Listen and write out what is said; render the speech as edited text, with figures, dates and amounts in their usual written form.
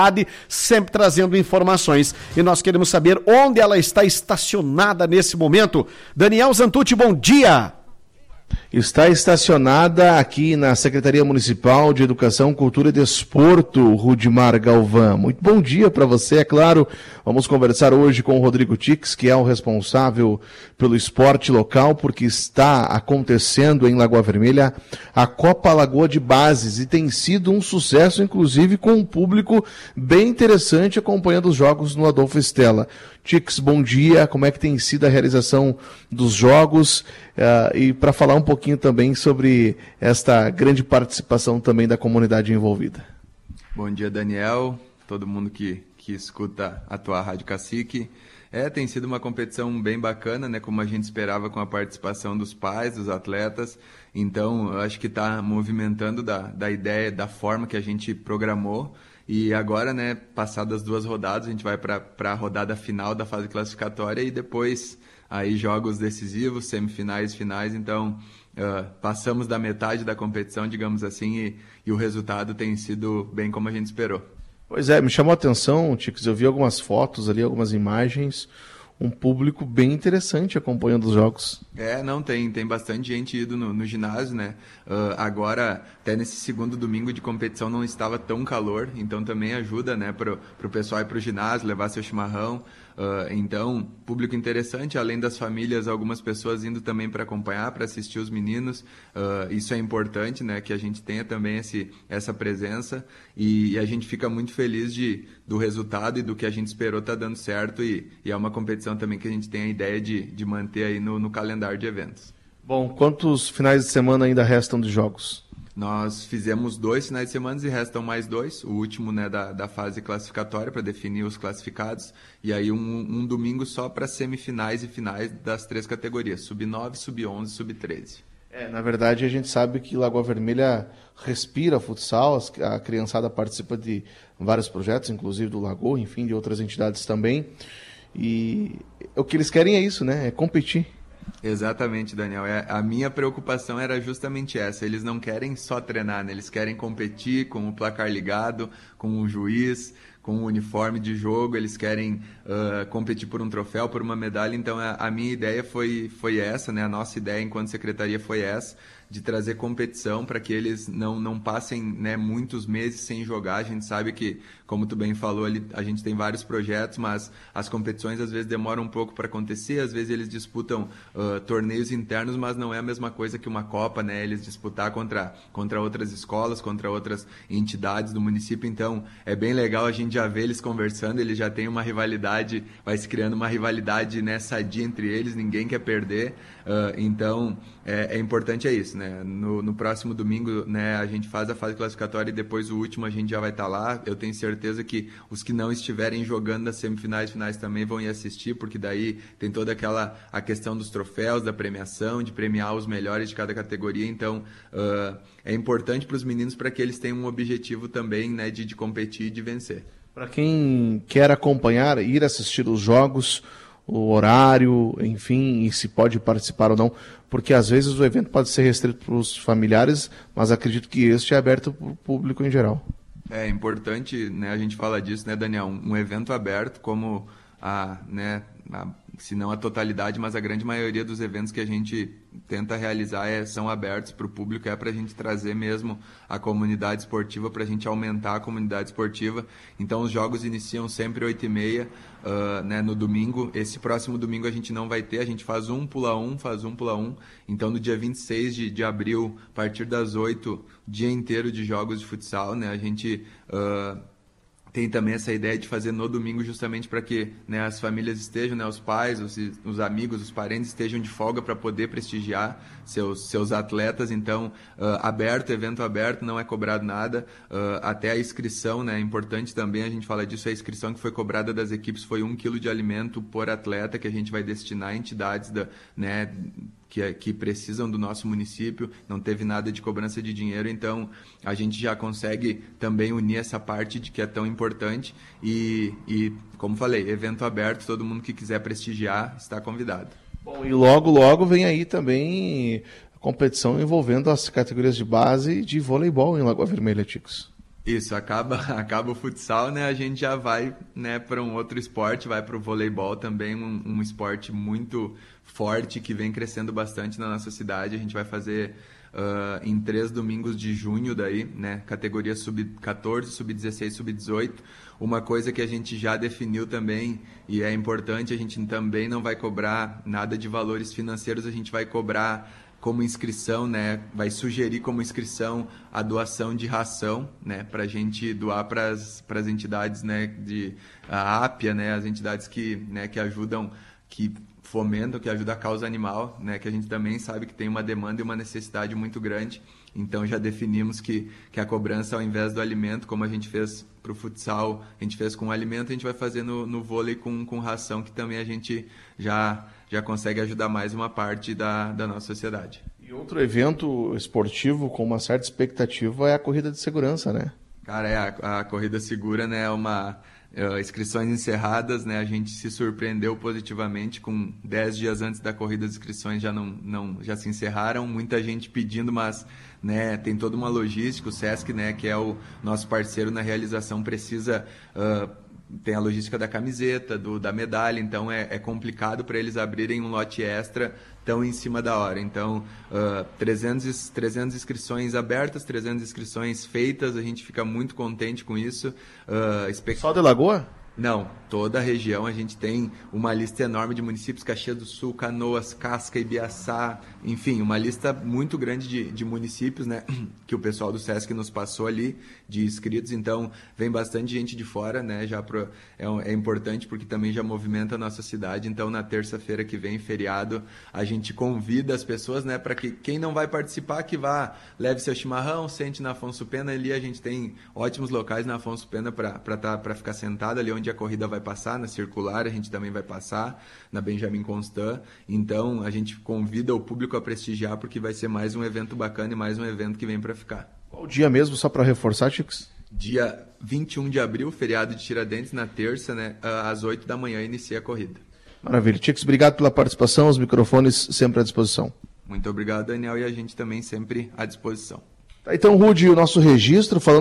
sempre trazendo informações. E nós queremos saber onde ela está estacionada nesse momento. Daniel Zantucci, bom dia! Está estacionada aqui na Secretaria Municipal de Educação, Cultura e Desporto, Rudimar Galvão. Muito bom dia para você, é claro. Vamos conversar hoje com o Rodrigo Tix, que é o responsável pelo esporte local, porque está acontecendo em Lagoa Vermelha a Copa Lagoa de Bases e tem sido um sucesso, inclusive com um público bem interessante acompanhando os jogos no Adolfo Estela. Tix, bom dia, como é que tem sido a realização dos jogos e para falar um pouquinho também sobre esta grande participação também da comunidade envolvida. Bom dia, Daniel, todo mundo que escuta a tua Rádio Cacique. Tem sido uma competição bem bacana, né, como a gente esperava, com a participação dos pais, dos atletas. Então, eu acho que está movimentando da ideia, da forma que a gente programou. E agora, né, passadas 2 rodadas, a gente vai para a rodada final da fase classificatória e depois aí jogos decisivos, semifinais, finais. Então, passamos da metade da competição, digamos assim, e o resultado tem sido bem como a gente esperou. Pois é, me chamou a atenção, Tix, eu vi algumas fotos ali, algumas imagens, um público bem interessante acompanhando os jogos. Tem bastante gente indo no ginásio, né? Agora, até nesse segundo domingo de competição não estava tão calor, então também ajuda, né, pro pessoal ir pro ginásio, levar seu chimarrão. Então, público interessante, além das famílias, algumas pessoas indo também para acompanhar, para assistir os meninos. Isso é importante, né, que a gente tenha também essa presença e a gente fica muito feliz do resultado e do que a gente esperou tá dando certo e é uma competição também que a gente tem a ideia de manter aí no calendário de eventos. Bom, quantos finais de semana ainda restam de jogos? Nós fizemos 2 finais de semana e restam mais 2, o último, né, da fase classificatória para definir os classificados, e aí um domingo só para semifinais e finais das 3 categorias, sub-9, sub-11 e sub-13. Na verdade a gente sabe que Lagoa Vermelha respira futsal, a criançada participa de vários projetos, inclusive do Lagoa, enfim, de outras entidades também, e o que eles querem é isso, né, é competir. Exatamente, Daniel. A minha preocupação era justamente essa. Eles não querem só treinar, né? Eles querem competir com o placar ligado, com o juiz, com o uniforme de jogo. Eles querem competir por um troféu, por uma medalha. Então, a minha ideia foi essa, né? A nossa ideia enquanto secretaria foi essa, de trazer competição para que eles não passem, né, muitos meses sem jogar. A gente sabe que, como tu bem falou, a gente tem vários projetos, mas as competições às vezes demoram um pouco para acontecer, às vezes eles disputam torneios internos, mas não é a mesma coisa que uma Copa, né? Eles disputar contra outras escolas, contra outras entidades do município. Então, é bem legal a gente já ver eles conversando, eles já têm uma rivalidade, vai se criando uma rivalidade, né, sadia entre eles, ninguém quer perder. Então, é importante isso, né? No próximo domingo, né, a gente faz a fase classificatória e depois o último a gente já vai estar lá. Eu tenho certeza que os que não estiverem jogando nas semifinais, finais também vão ir assistir, porque daí tem toda a questão dos troféus, da premiação, de premiar os melhores de cada categoria. Então, é importante para os meninos para que eles tenham um objetivo também, né, de competir e de vencer. Para quem quer acompanhar, ir assistir os jogos, o horário, enfim, e se pode participar ou não, porque às vezes o evento pode ser restrito para os familiares, mas acredito que este é aberto para o público em geral. É importante, né, a gente fala disso, né, Daniel, um evento aberto como se não a totalidade, mas a grande maioria dos eventos que a gente tenta realizar são abertos para o público, para a gente trazer mesmo a comunidade esportiva, para a gente aumentar a comunidade esportiva. Então, os jogos iniciam sempre 8h30, né, no domingo. Esse próximo domingo a gente não vai ter, a gente faz um pula um. Então, no dia 26 de abril, a partir das 8, dia inteiro de jogos de futsal, né, a gente... tem também essa ideia de fazer no domingo justamente para que, né, as famílias estejam, né, os pais, os amigos, os parentes estejam de folga para poder prestigiar seus atletas. Então, evento aberto, não é cobrado nada. Até a inscrição, né, é importante também, a gente fala disso, a inscrição que foi cobrada das equipes foi 1 quilo de alimento por atleta, que a gente vai destinar a entidades que precisam do nosso município. Não teve nada de cobrança de dinheiro, então a gente já consegue também unir essa parte de que é tão importante e como falei, evento aberto, todo mundo que quiser prestigiar está convidado. Bom, e logo vem aí também a competição envolvendo as categorias de base de voleibol em Lagoa Vermelha, Ticos. Isso, acaba o futsal, né? A gente já vai, né, para um outro esporte, vai para o voleibol também, um esporte muito forte que vem crescendo bastante na nossa cidade. A gente vai fazer em 3 domingos de junho daí, né? Categoria sub-14, sub-16, sub-18. Uma coisa que a gente já definiu também e é importante, a gente também não vai cobrar nada de valores financeiros, a gente vai cobrar como inscrição, né, vai sugerir como inscrição a doação de ração, né, para a gente doar para as entidades, né, a APIA, né, as entidades que ajudam, que fomentam, que ajudam a causa animal, né, que a gente também sabe que tem uma demanda e uma necessidade muito grande. Então já definimos que a cobrança, ao invés do alimento, como a gente fez para o futsal, a gente fez com o alimento, a gente vai fazer no vôlei com ração, que também a gente já consegue ajudar mais uma parte da nossa sociedade. E outro evento esportivo com uma certa expectativa é a corrida de segurança, né? Cara, a corrida segura, né, inscrições encerradas, né, a gente se surpreendeu positivamente, com 10 dias antes da corrida as inscrições já se encerraram, muita gente pedindo, mas, né, tem toda uma logística, o SESC, né, que é o nosso parceiro na realização, precisa... tem a logística da camiseta, da medalha, então é complicado para eles abrirem um lote extra tão em cima da hora. Então, 300 inscrições abertas, 300 inscrições feitas, a gente fica muito contente com isso. Só de Lagoa? Não, toda a região a gente tem uma lista enorme de municípios, Caxias do Sul, Canoas, Casca, Ibiaçá, enfim, uma lista muito grande de municípios, né, que o pessoal do SESC nos passou ali, de inscritos, então vem bastante gente de fora, né, é importante porque também já movimenta a nossa cidade, então na terça-feira que vem, feriado, a gente convida as pessoas, né, para que quem não vai participar, que vá, leve seu chimarrão, sente na Afonso Pena, ali a gente tem ótimos locais na Afonso Pena para ficar sentado ali onde a corrida vai passar, na Circular a gente também vai passar, na Benjamin Constant, então a gente convida o público a prestigiar porque vai ser mais um evento bacana e mais um evento que vem para ficar. Qual dia mesmo, só para reforçar, Chicos? Dia 21 de abril, feriado de Tiradentes, na terça, né, às 8 da manhã inicia a corrida. Maravilha. Chicos, obrigado pela participação, os microfones sempre à disposição. Muito obrigado, Daniel, e a gente também sempre à disposição. Então, Rudy, o nosso registro, falando